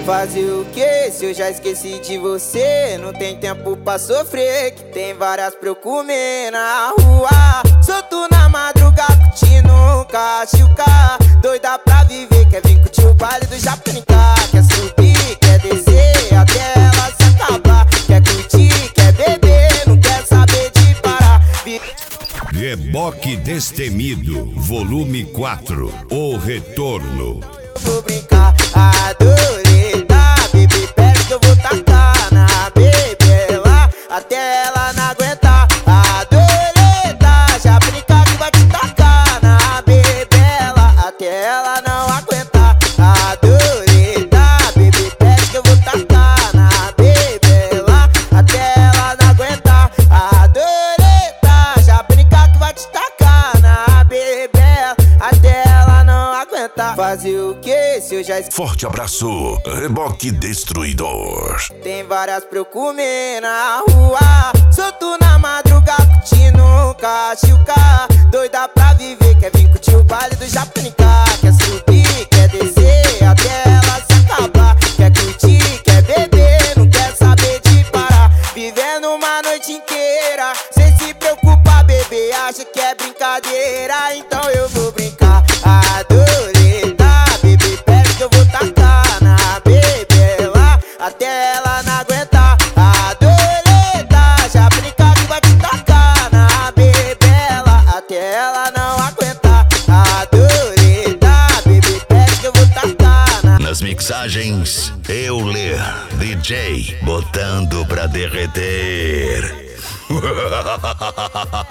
Fazer o que se eu já esqueci de você? Não tem tempo pra sofrer, que tem várias pra eu comer na rua. Solto na madrugada, curtindo um cachuca. Doida pra viver, quer vir curtir o baile do Japonica. Quer subir, quer descer, até ela se acabar. Quer curtir, quer beber, não quer saber de parar. Reboque Destemido, volume 4, O Retorno. Vou brincar, adorei, tá? Baby, pede que eu vou tacar na bebela até ela não aguentar. Adorei, tá? Já brincar que vai te tacar na bebela até ela não aguentar. Adorei, tá? Baby, pede que eu vou tacar na bebela até ela não aguentar. Adorei, tá? Já brincar que vai te tacar na bebela até ela não aguentar. Fazer o que se eu já esqueci? Forte abraço, Reboque Destruidor. Tem várias pra eu comer na rua. Solto na madrugada, curtindo um cachuca. Doida pra viver, quer vir curtir o baile do Japonica. Quer subir, quer descer, até ela se acabar. Quer curtir, quer beber, não quer saber de parar. Vivendo uma noite inteira, sem se preocupar, bebê. Acha que é brincadeira, então eu vou brincar. Adorei, tá? Baby, pede que eu vou tacar na bebela até ela não aguentar. Adorei, tá? Já brincar que vai te tacar na bebela até ela não aguentar. Adorei, tá? Baby, pede que eu vou tacar na... Nas mixagens, Euler, DJ, botando pra derreter.